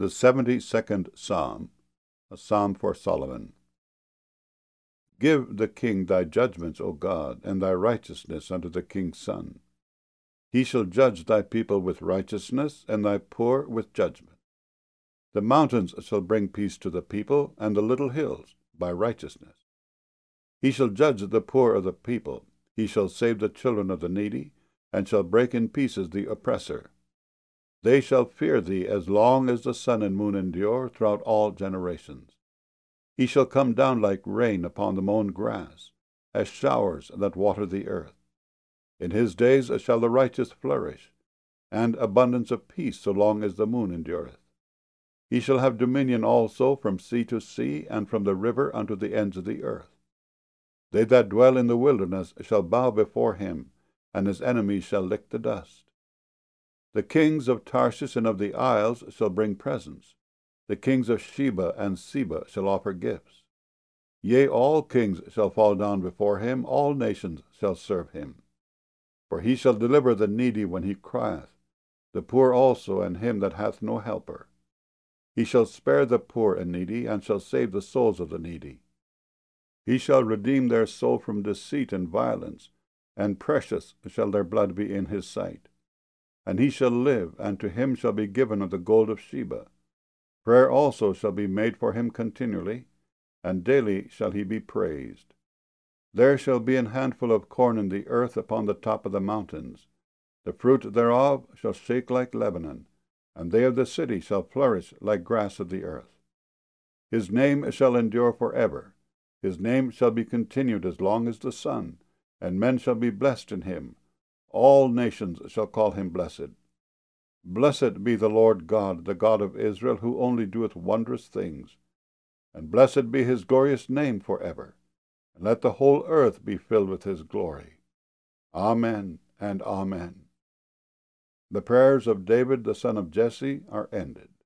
The 72nd Psalm, a psalm for Solomon. Give the king thy judgments, O God, and thy righteousness unto the king's son. He shall judge thy people with righteousness, and thy poor with judgment. The mountains shall bring peace to the people, and the little hills by righteousness. He shall judge the poor of the people. He shall save the children of the needy, and shall break in pieces the oppressor. They shall fear thee as long as the sun and moon endure throughout all generations. He shall come down like rain upon the mown grass, as showers that water the earth. In his days shall the righteous flourish, and abundance of peace so long as the moon endureth. He shall have dominion also from sea to sea, and from the river unto the ends of the earth. They that dwell in the wilderness shall bow before him, and his enemies shall lick the dust. The kings of Tarshish and of the isles shall bring presents. The kings of Sheba and Seba shall offer gifts. Yea, all kings shall fall down before him, all nations shall serve him. For he shall deliver the needy when he crieth, the poor also, and him that hath no helper. He shall spare the poor and needy, and shall save the souls of the needy. He shall redeem their soul from deceit and violence, and precious shall their blood be in his sight. And he shall live, and to him shall be given of the gold of Sheba. Prayer also shall be made for him continually, and daily shall he be praised. There shall be an handful of corn in the earth upon the top of the mountains. The fruit thereof shall shake like Lebanon, and they of the city shall flourish like grass of the earth. His name shall endure forever. His name shall be continued as long as the sun, and men shall be blessed in him. All nations shall call him blessed. Blessed be the Lord God, the God of Israel, who only doeth wondrous things. And blessed be his glorious name forever. And let the whole earth be filled with his glory. Amen and Amen. The prayers of David the son of Jesse are ended.